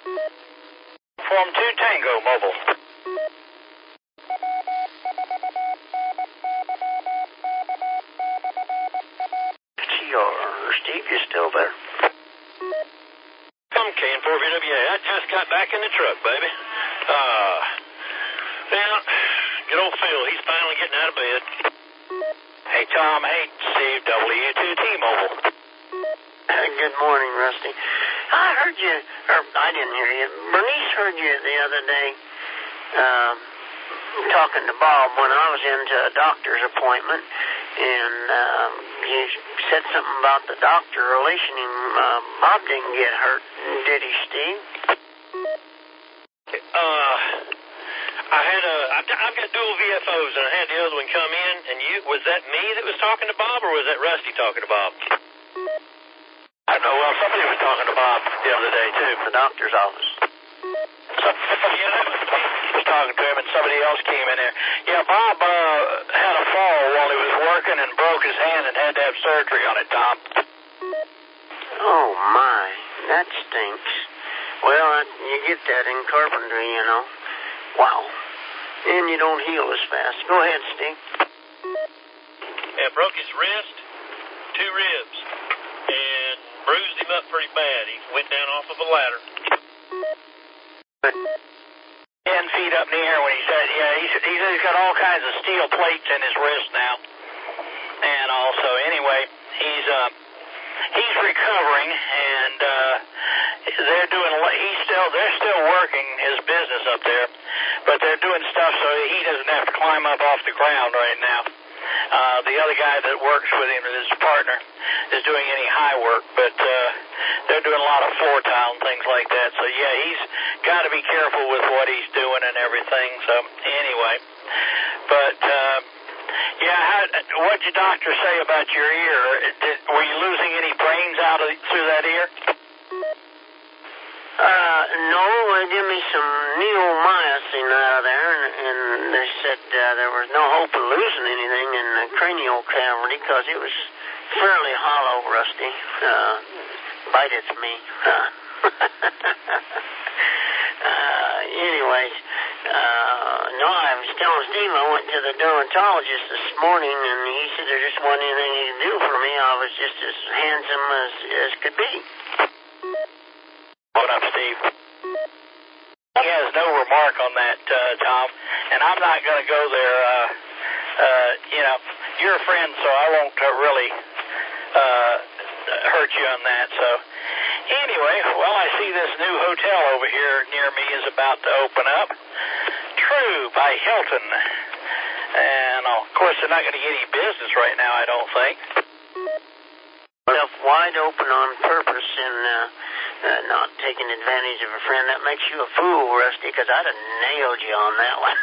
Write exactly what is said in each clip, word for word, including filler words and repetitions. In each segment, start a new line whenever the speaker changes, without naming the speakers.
Form two Tango Mobile.
T R, Steve, you still there?
I'm K N four V W A. I just got back in the truck, baby. Uh, well, good old Phil, he's finally getting out of bed. Hey, Tom. Hey, Steve, W two T-Mobile.
Uh, good morning, Rusty. I heard you, or I didn't hear you. Bernice heard you the other day uh, talking to Bob when I was into a doctor's appointment, and uh, you said something about the doctor releasing him. Uh, Bob didn't get hurt, did he, Steve?
Uh, I had a, I've got, I've got dual V F Os, and I had the other one come in, and you, was that me that was talking to Bob, or was that Rusty talking to Bob? I don't know. Well, somebody was talking to Bob the other day, too.
The doctor's office.
So, yeah, that was me. He was talking to him, and somebody else came in there. Yeah, Bob uh, had a fall while he was working and broke his hand and had to have surgery on it, Tom.
Oh, my. That stinks. Well, uh, you get that in carpentry, you know. Wow. And you don't heal as fast. Go ahead, Steve.
Yeah, broke his wrist, two ribs, and bruised him up pretty bad. He went down off of a ladder. Ten feet up in the air when he said, yeah, he's, he's, he's got all kinds of steel plates in his wrist now. And also, anyway, he's uh, he's recovering, and uh, they're doing, he's still, they're still working his business up there, but they're doing stuff so he doesn't have to climb up off the ground right now. Uh, the other guy that works with him, his partner, is doing any high work, but uh, they're doing a lot of floor tile and things like that. So, yeah, he's got to be careful with what he's doing and everything. So, anyway. But, uh, yeah, how, what'd your doctor say about your ear? Did, were you losing any brains out of through that ear?
Uh, no, they gave me some neomycin out of there, and, and they said uh, there was no hope of losing anything in the cranial cavity because it was fairly hollow, Rusty. Uh, bite it's me. Uh, uh, anyways, uh, no, I was telling Steve I went to the dermatologist this morning, and he said there just wasn't anything he could do for me. I was just as handsome as, as could be.
What up, Steve? He has no remark on that, uh, Tom, and I'm not going to go there. Uh, uh, you know, you're a friend, so I won't uh, really uh, hurt you on that. So, anyway, well, I see this new hotel over here near me is about to open up. True, by Hilton. And, uh, of course, they're not going to get any business right now, I don't think.
Well, wide open on purpose and uh, uh, not taking advantage of a friend. That makes you a fool, Rusty, because I'd have nailed you on that one.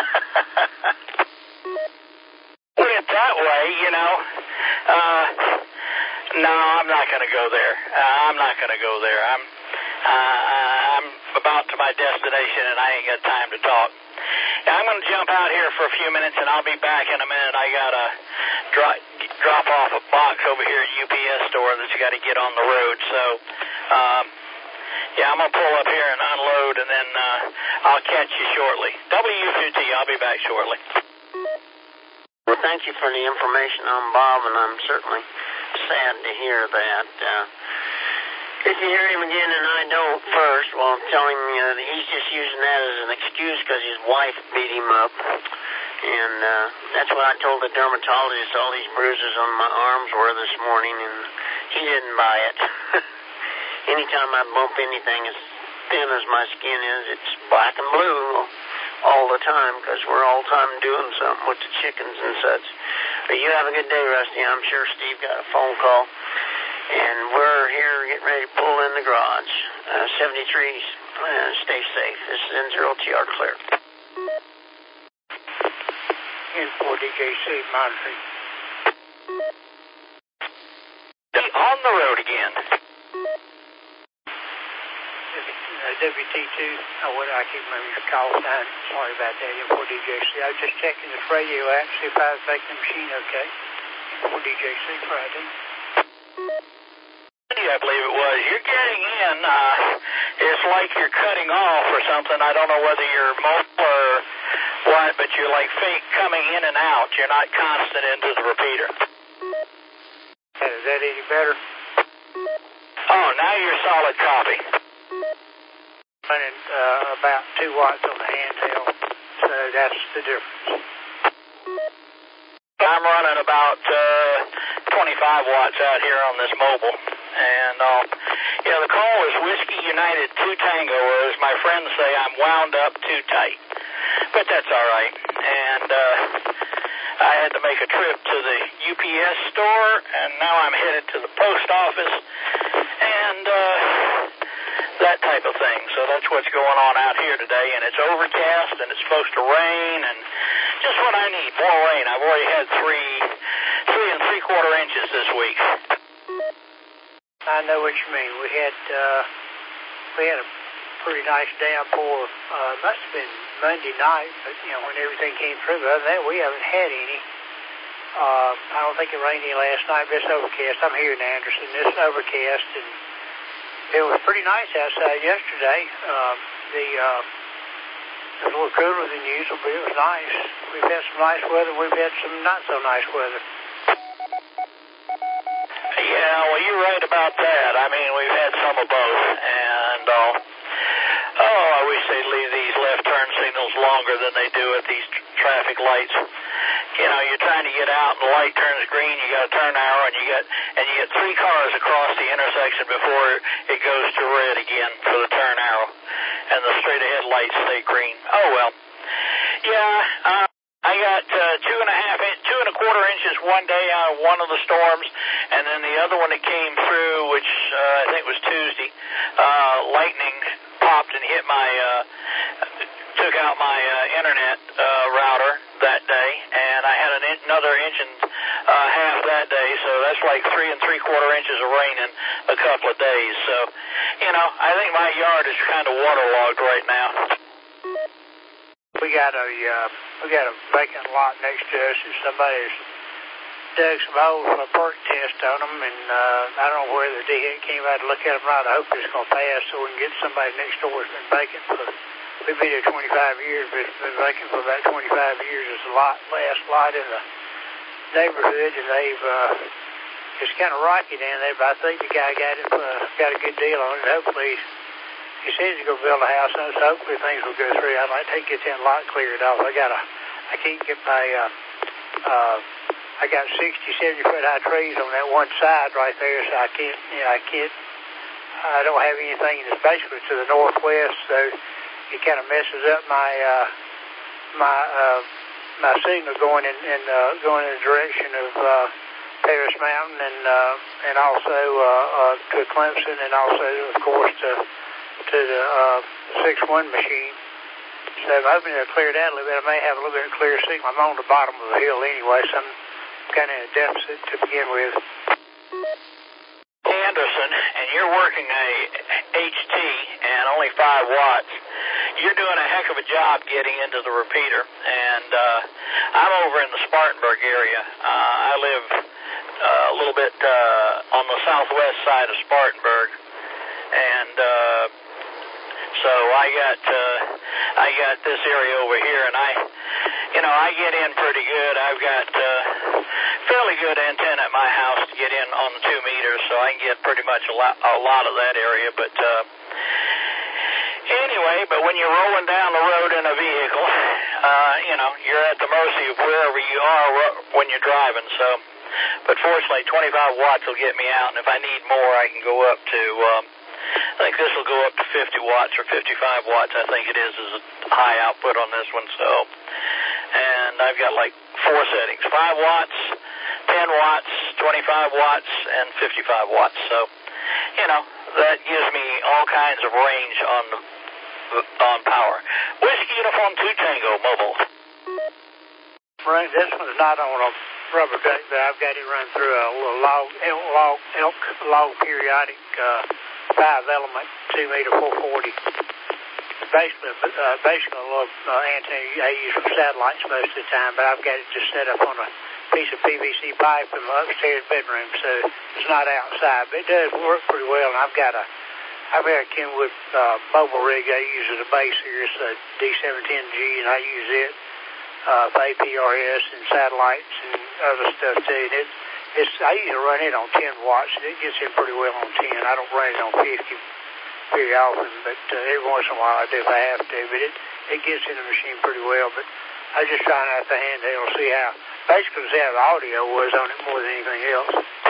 Put it that way, you know. Uh, no, I'm not going to go there. Uh, I'm not going to go there. I'm, uh, I'm about to my destination, and I ain't got time to talk. I'm going to jump out here for a few minutes, and I'll be back in a minute. I got to drop, drop off a box over here at U P S store that you got to get on the road. So, um, yeah, I'm going to pull up here and unload, and then uh, I'll catch you shortly. W two T, I'll be back shortly.
Well, thank you for the information on Bob, and I'm certainly sad to hear that. Uh, if you hear him again and I don't first, well, tell him uh, that he's just using that as an excuse because his wife beat him up. And uh, that's what I told the dermatologist all these bruises on my arms were this morning, and he didn't buy it. Anytime I bump anything as thin as my skin is, it's black and blue all the time because we're all time doing something with the chickens and such. But you have a good day, Rusty. I'm sure Steve got a phone call. And we're here getting ready to pull in the garage. Uh, seventy-three, uh, stay safe. This is N zero T R clear.
N four D J C, monitoring.
On the road again.
W T two, oh, what I keep remembering your call sign. Sorry about that, N four D J C. I was just checking this radio app, see if I was making the machine okay. N four D J C Friday.
Radio you, I believe it was. You're getting in. Uh, it's like you're cutting off or something. I don't know whether you're mobile or what, but you're like fake coming in and out. You're not constant into the repeater.
Is that any better?
Oh, now you're solid copy.
Running uh, about two watts on the handheld, so that's the difference.
I'm running about uh, twenty-five watts out here on this mobile. And, uh, yeah, the call is Whiskey United two Tango, or as my friends say, I'm wound up too tight. But that's all right. And uh, I had to make a trip to the U P S store, and now I'm headed to the post office, and uh, that type of thing. So that's what's going on out here today. And it's overcast, and it's supposed to rain, and just what I need, more rain. I've already had three, three and three quarter inches this week.
I know what you mean. We had uh, we had a pretty nice downpour. Uh, must have been Monday night, but you know when everything came through. But other than that, we haven't had any. Uh, I don't think it rained any last night, but it's overcast. I'm here in Anderson. It's overcast, and it was pretty nice outside yesterday. Uh, the uh, it was a little cooler than usual, but it was nice. We've had some nice weather. We've had some not so nice weather.
Yeah, well, you're right about that. I mean, we've had some of both, and, uh, oh, I wish they'd leave these left turn signals longer than they do at these tr- traffic lights. You know, you're trying to get out, and the light turns green, you got a turn arrow, and you get, and you get three cars across the intersection before it goes to red again for the turn arrow, and the straight ahead lights stay green. Oh, well. Yeah, uh, I got uh, two and a half, in, two and a quarter inches one day out of one of the storms, and then the other one that came through, which uh, I think was Tuesday, uh, lightning popped and hit my, uh, took out my uh, internet uh, router that day, and I had an in, another inch and uh, half that day, so that's like three and three quarter inches of rain in a couple of days. So, you know, I think my yard is kind of waterlogged right now.
We got a uh, we got a vacant lot next to us, and somebody's dug some holes for a perk test on them, and uh, I don't know where the D H came out to look at them right. I hope it's going to pass so we can get somebody next door that's been vacant for, we've been here twenty-five years, but it's been vacant for about twenty-five years. It's a lot, last lot in the neighborhood, and they've, uh, it's kind of rocky down there, but I think the guy got it, uh, got a good deal on it. Hopefully, he says he's going to build a house on it, so hopefully things will go through. I'd like to get that lot cleared off. I got a, I can't get my, uh, uh, I got sixty, seventy foot high trees on that one side right there, so I can't, you know, I can't, I don't have anything that's basically to the northwest, so it kind of messes up my, uh, my, uh, my signal going in, in uh, going in the direction of, uh, Paris Mountain and, uh, and also, uh, uh, to Clemson, and also, of course, to, to the uh, six one machine. So I'm hoping it'll clear it out a little bit. I may have a little bit of clear signal. I'm on the bottom of the hill anyway, so I'm kind of in a deficit to begin with.
Anderson, and you're working a H T and only five watts. You're doing a heck of a job getting into the repeater. And uh, I'm over in the Spartanburg area. Uh, I live uh, a little bit uh, on the southwest side of Spartanburg. And uh, so I got uh, I got this area over here, and I, you know, I get in pretty good. I've got uh, fairly good antenna at my house to get in on the two meters, so I can get pretty much a lot, a lot of that area. But uh, anyway, but when you're rolling down the road in a vehicle, uh, you know, you're at the mercy of wherever you are when you're driving. So, but fortunately, twenty-five watts will get me out, and if I need more, I can go up to. Um, I think this will go up to fifty watts or fifty-five watts, I think it is, is a high output on this one. So, and I've got like four settings, five watts, ten watts, twenty-five watts, and fifty-five watts. So, you know, that gives me all kinds of range on the, on power. Whiskey Uniform two Tango Mobile.
Right, this one's not on a rubber duck, but I've got it run through a little log, elk, log, elk log periodic uh, five element two meter four forty. Basically, uh, basically a little uh, antenna I use for satellites most of the time, but I've got it just set up on a piece of P V C pipe in my upstairs bedroom, so it's not outside, but it does work pretty well. And I've got a, I've got a Kenwood uh, mobile rig I use as a base here. It's a D seven ten G, and I use it uh, for A P R S and satellites and other stuff too. And it, it's I usually run it on ten watts, and it gets in pretty well on ten. I don't run it on fifty very often, but uh, every once in a while I do if I have to. But it it gets in the machine pretty well. But I was just trying out the handheld to see how, basically see how the audio was on it more than anything else.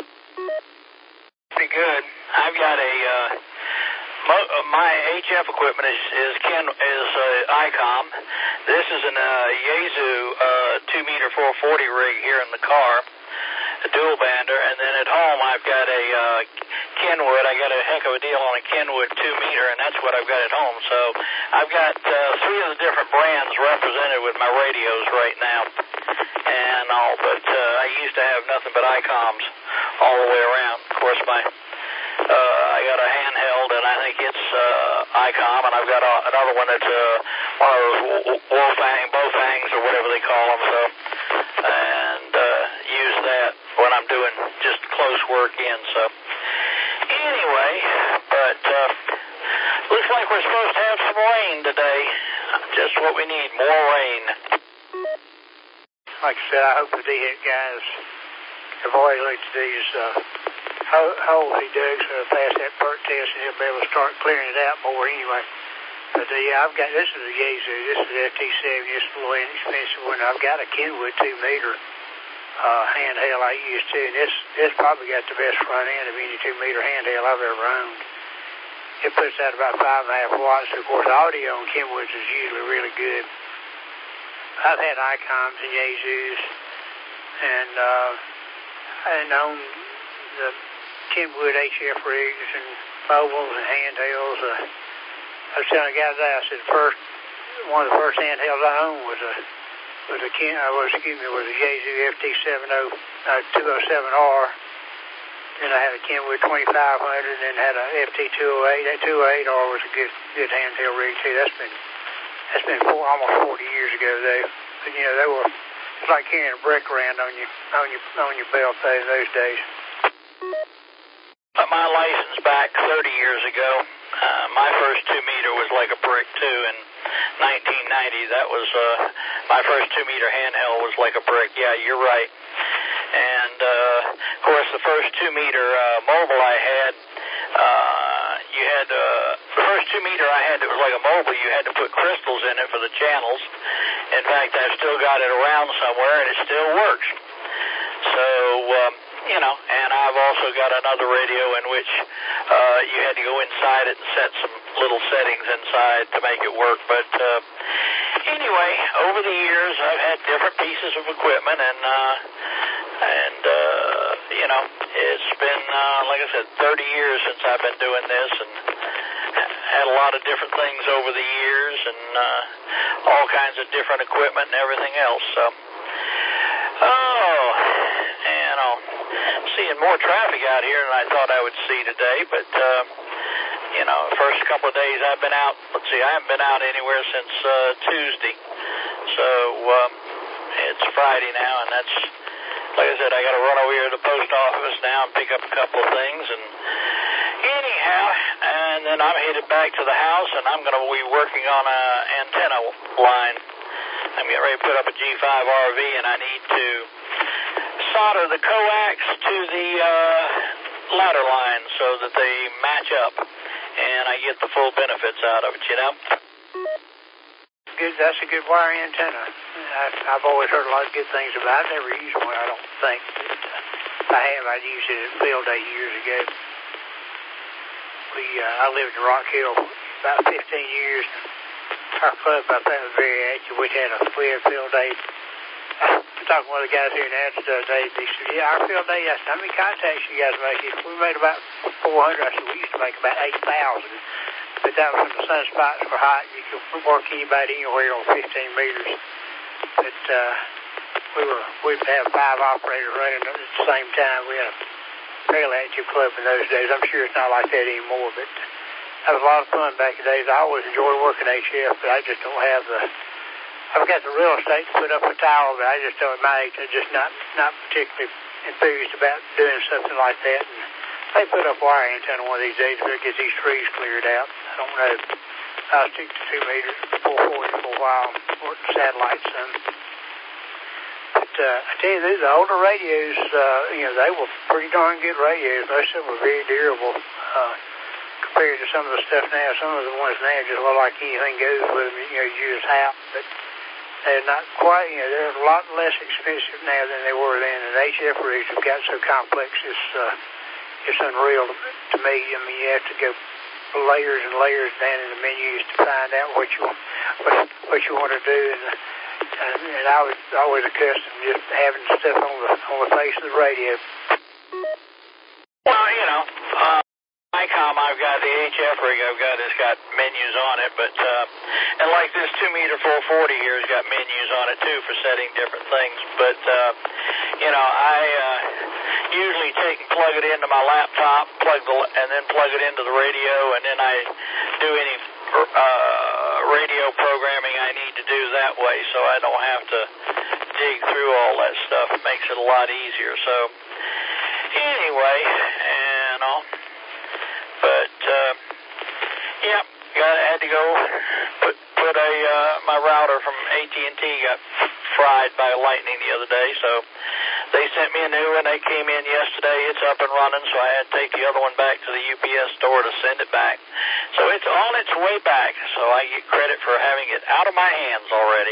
Pretty good. I've got a, uh, mo my H F equipment is, is Ken, is uh, ICOM. This is an uh, Yaesu uh, two meter four forty rig here in the car, a dual bander, and then at home I've got a uh, Kenwood. I got a heck of a deal on a Kenwood two meter, and that's what I've got at home. So I've got uh, three of the different brands represented with my radios right now, and all. But uh, I used to have nothing but ICOMs all the way around. Of course, my uh, I got a handheld, and I think it's uh, ICOM, and I've got a, another one that's uh, one of those Wolfang, Bowfangs, or whatever they call them. So and uh, use that when I'm doing just close work in. So. Anyway, but uh, looks like we're supposed to have some rain today. Just what we need, more rain.
Like I said, I hope the D H guys have already looked at these uh, holes he dug so pass that perk test, and he'll be able to start clearing it out more anyway. But uh, yeah, I've got, this is a Yaesu, this is F T seventy, this is a little inexpensive one. I've got a Kenwood two meter. Uh, handheld I use too, and this this probably got the best front end of any two meter handheld I've ever owned. It puts out about five and a half watts. Of course, audio on Kenwoods is usually really good. I've had ICOMs and Yaesus, and uh, and owned the Kenwood H F rigs and mobiles and handhelds. Uh, I was telling the guy today, I said first one of the first handhelds I owned was a was a Ken, uh, was, excuse me, was a Yaesu F T two oh seven R. Then I had a Kenwood twenty-five hundred, and then had a F T two oh eight. That two oh eight R was a good good handheld rig too. That's been that's been four, almost forty years ago though. But you know they were it's like carrying a brick around on your on your on your belt though in those days.
Got my license back thirty years ago. Uh, my first two meter was like a brick too in nineteen ninety. That was uh, my first two meter handheld was like a brick. Yeah, you're right. And uh, of course, the first two meter uh, mobile I had, uh, you had uh, the first two meter I had that was like a mobile. You had to put crystals in it for the channels. In fact, I've still got it around somewhere, and it still works. So. Um, You know, and I've also got another radio in which uh, you had to go inside it and set some little settings inside to make it work. But uh, anyway, over the years, I've had different pieces of equipment, and uh, and uh, you know, it's been uh, like I said, thirty years since I've been doing this, and had a lot of different things over the years, and uh, all kinds of different equipment and everything else. So, oh, you know. Seeing more traffic out here than I thought I would see today, but uh, you know, the first couple of days I've been out. Let's see, I haven't been out anywhere since uh, Tuesday, so um, it's Friday now, and that's like I said, I got to run over here to the post office now and pick up a couple of things, and anyhow, and then I'm headed back to the house, and I'm going to be working on a antenna line. I'm getting ready to put up a G five R V, and I need to solder the coax to the uh, ladder line so that they match up, and I get the full benefits out of it, you know?
Good, that's a good wire antenna. I've, I've always heard a lot of good things about it. I've never used one, I don't think. But, uh, I have. I used it at field day years ago. We, uh, I lived in Rock Hill about fifteen years. Our club, I found was very active. We had a we had field day. I was talking to one of the guys here in Athens the other day. They said, yeah, our field day, I said, how many contacts you guys make? We made about four hundred. I said, we used to make about eight thousand. But that was when the sunspots were hot. You could work anybody anywhere on fifteen meters. But uh, we were, we'd have five operators running at the same time. We had a fairly active club in those days. I'm sure it's not like that anymore, but that was a lot of fun back in the days. I always enjoyed working H F, but I just don't have the, I I've got the real estate to put up a tower, but I just don't, at my age, I'm just not, not particularly enthused about doing something like that. And they put up wire antenna one of these days if they get these trees cleared out. I don't know. I'll stick to two meters, four forty for a while, or satellites. And, but uh, I tell you, these the older radios, uh, you know, they were pretty darn good radios. Most of them were very durable uh, compared to some of the stuff now. Some of the ones now just look like anything goes with them. You know, you just have, but they're not quite, you know, they're a lot less expensive now than they were then. And H F rigs have got so complex, it's, uh, it's unreal to, to me. I mean, you have to go layers and layers down in the menus to find out what you what, what you want to do. And, and, and I was always accustomed to just having stuff on the, on the face of the radio.
Well, you know, uh, ICOM, I've got the H F rig I've got, it's got menus on it, but, uh, and like this two meter four forty here has got menus on it too for setting different things, but, uh, you know, I, uh, usually take and plug it into my laptop, plug the, and then plug it into the radio, and then I do any, uh, radio programming I need to do that way, so I don't have to dig through all that stuff. It makes it a lot easier, so, anyway, and all. But, uh, yeah, got, had to go put, put a, uh, my router from A T and T got fried by lightning the other day, so they sent me a new one. They came in yesterday. It's up and running, so I had to take the other one back to the U P S store to send it back. So it's on its way back, so I get credit for having it out of my hands already.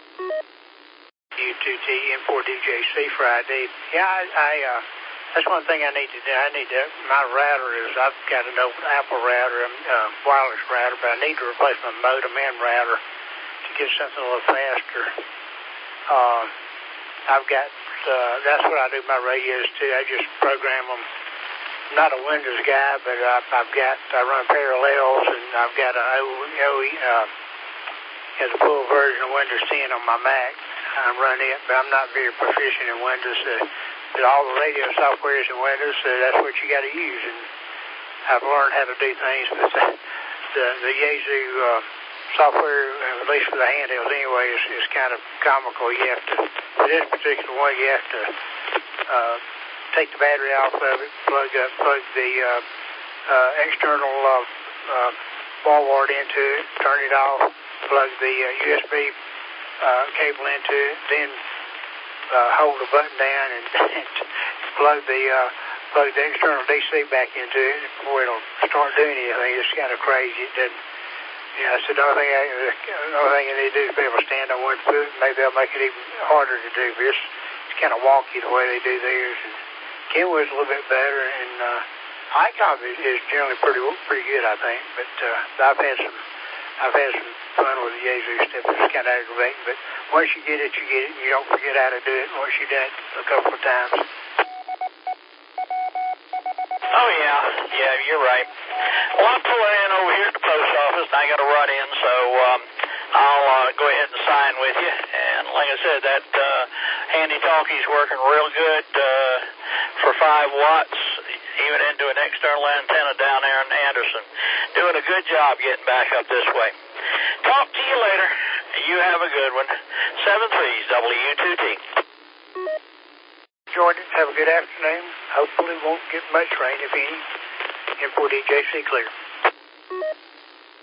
U two T M four D J C Friday. Yeah, I, I uh, that's one thing I need to do. I need to, my router is, I've got an old Apple router, uh, wireless router, but I need to replace my modem and router to get something a little faster. Uh, I've got, uh, that's what I do my radios too. I just program them. I'm not a Windows guy, but I've, I've got, I run parallels, and I've got a O E, uh, has a full version of Windows ten on my Mac. I run it, but I'm not very proficient in Windows. Uh, but all the radio software is in Windows, so that's what you got to use. And I've learned how to do things, but the, the, the Yaesu uh, software, at least for the handhelds anyway, is, is kind of comical. You have to, for this particular one, you have to uh, take the battery off of it, plug up, plug the uh, uh, external uh, uh, wall wart into it, turn it off, plug the uh, U S B uh, cable into it, then uh, hold the button down and plug the uh, plug the external D C back into it before it'll start doing anything. It's kind of crazy. It doesn't. You know, so the only thing I, the only thing you need to do is be able to stand on one foot. Maybe that'll make it even harder to do. But it's, it's kind of wonky the way they do theirs. And Kenwood's a little bit better, and uh, ICOM is, is generally pretty pretty good, I think. But uh, I've had some I've had some fun with the Yaesu stuff. It's kind of aggravating, but once you get it, you get it. You don't forget how to do it once you've done it a couple of times.
Oh, yeah. Yeah, you're right. Well, I'm pulling in over here at the post office, and I got to run in, so um, I'll uh, go ahead and sign with you. And like I said, that uh, handy talkie's working real good uh, for five watts, even into an external antenna down there in Anderson. Doing a good job getting back up this way. Talk to you later. You have a good one. seven threes W two T.
Jordan, have a good afternoon. Hopefully won't get much rain, if any. M four D J C clear.